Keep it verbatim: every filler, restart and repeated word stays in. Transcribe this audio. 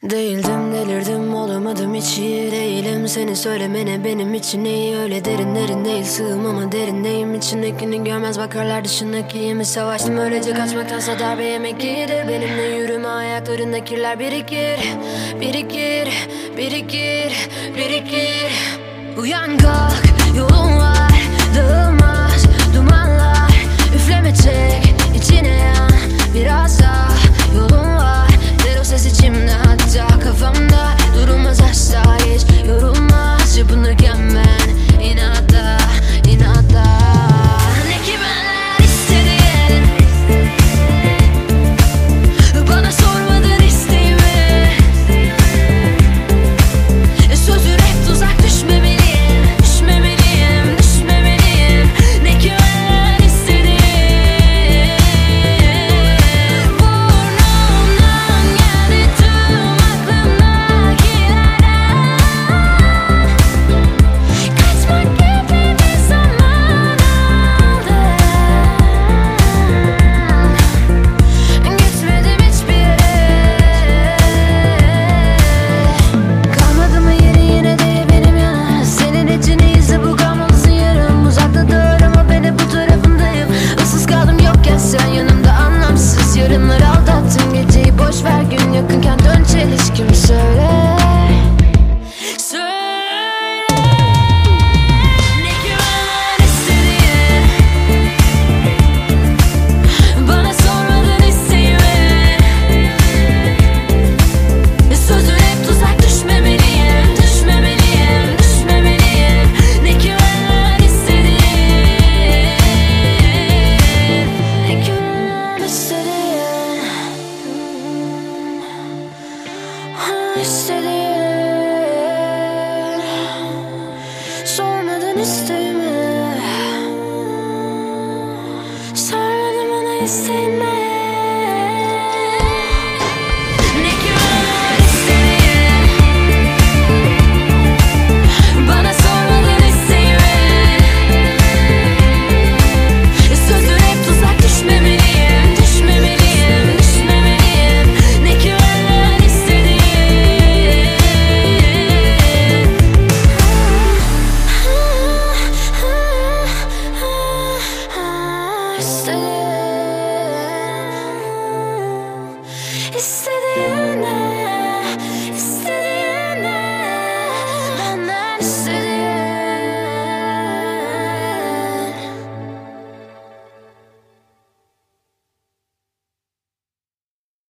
Değildim, delirdim, olamadım, hiç iyi değilim. Seni söylemene benim için iyi. Öyle derinlerin değil, sığım ama derindeyim. İçindekini görmez bakarlar, dışındaki mi savaştım. Öylece kaçmaktansa darbe yemek iyidir. Benimle yürüme, ayaklarında kirler birikir. Birikir, birikir, birikir. Uyan kalk, yolun var, dağılmaz dumanlar. Üfleme çek, içine yan, biraz daha yolun var. Der o ses içimde, hatta kafamda. Durulmaz asla, hiç yorulmaz. Çırpınırken ben inatla, inatla. Ne ki benler istediğin, bana sormadın isteğimi. Sözü hep tuzak, düşmemeliyim, düşmemeliyim, düşmemeliyim. Ne ki benler istediğin, burnumdan geldi tüm aklımdakilerden. Kaçmak gibi bir zaman aldı. Gitmedim hiçbir yere. Kalmadı mı yeri yine de benim yana. Senin için iyisi bu, kalmalısın yarım. Uzakta dur ama ben hep bu tarafındayım. Issız kaldım yokken sen yanımda, anlamsız yarınları aldattın. Geceyi boş ver, gün yakınken dön çelişkimi söyle. Söyle. Ne güven istediğin, bana sormadın isteğimi. Sözün hep tuzak, düşmemeliyim, düşmemeliyim, düşmemeliyim. Ne güven istediğin, ne güven istediğin, ha istediğin. Sormadın isteğimi, sormadın bana isteğimi.